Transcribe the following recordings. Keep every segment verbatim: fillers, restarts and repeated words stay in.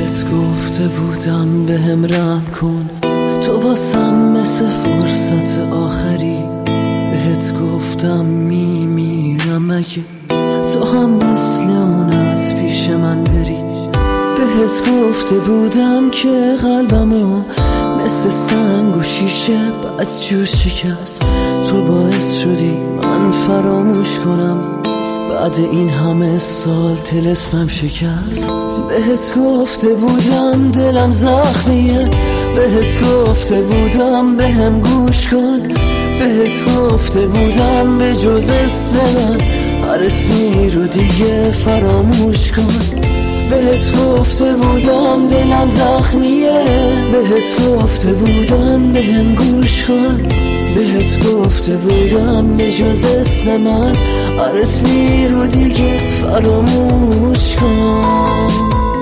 بهت گفته بودم بهم رحم کن، تو واسم مثل فرصت آخری. بهت گفتم میمیرم اگه تو هم مثل اون از پیش من بری. بهت گفته بودم که قلبمو مثل سنگ و شیشه بدجور شکست. تو باعث شدی من فراموش کنم، بعد این همه سال طلسمم شکست. بهت گفته بودم دلم زخمیه، بهت گفته بودم بهم گوش کن. بهت گفته بودم به جز اسم من هر اسمی رو دیگه فراموش کن. بهت گفته بودم دلم زخمیه، بهت گفته بودم بهم گوش کن. بهت گفته بودم به جز اسم من هر اسمی رو دیگه فراموش کن.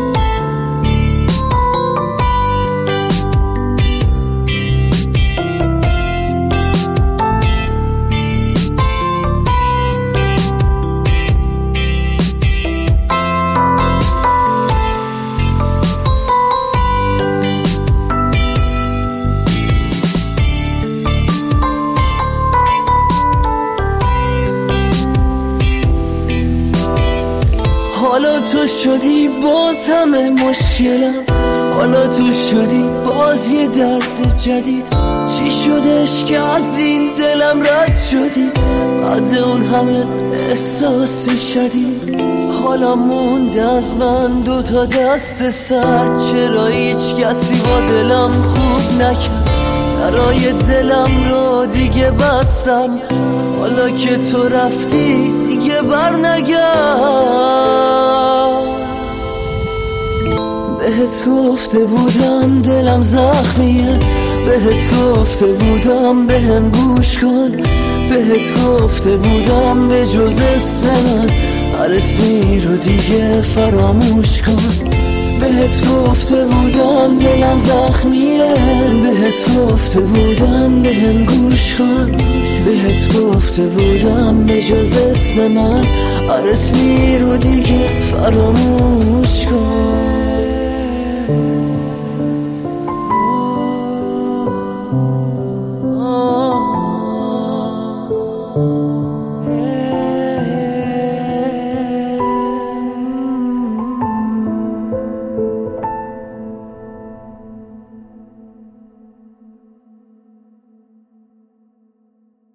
حالا تو شدی باز همه مشکلم، حالا تو شدی باز یه درد جدید. چی شدش که از این دلم رد شدی بعد اون همه احساس شدید؟ حالا مونده از من دو تا دست سر، چرا هیچ کسی با دلم خوب نکرد؟ درای دلم رو دیگه بستم، حالا که تو رفتی دیگه بر نگرد. بهت گفته بودم دلم زخمیه، بهت گفته بودم بهم گوش کن. بهت گفته بودم به جز اسم من هر اسمی رو دیگه فراموش کن. بهت گفته بودم دلم زخمیه، بهت گفته بودم بهم گوش کن. بهت گفته بودم به جز اسم من هر اسمی رو دیگه فراموش کن.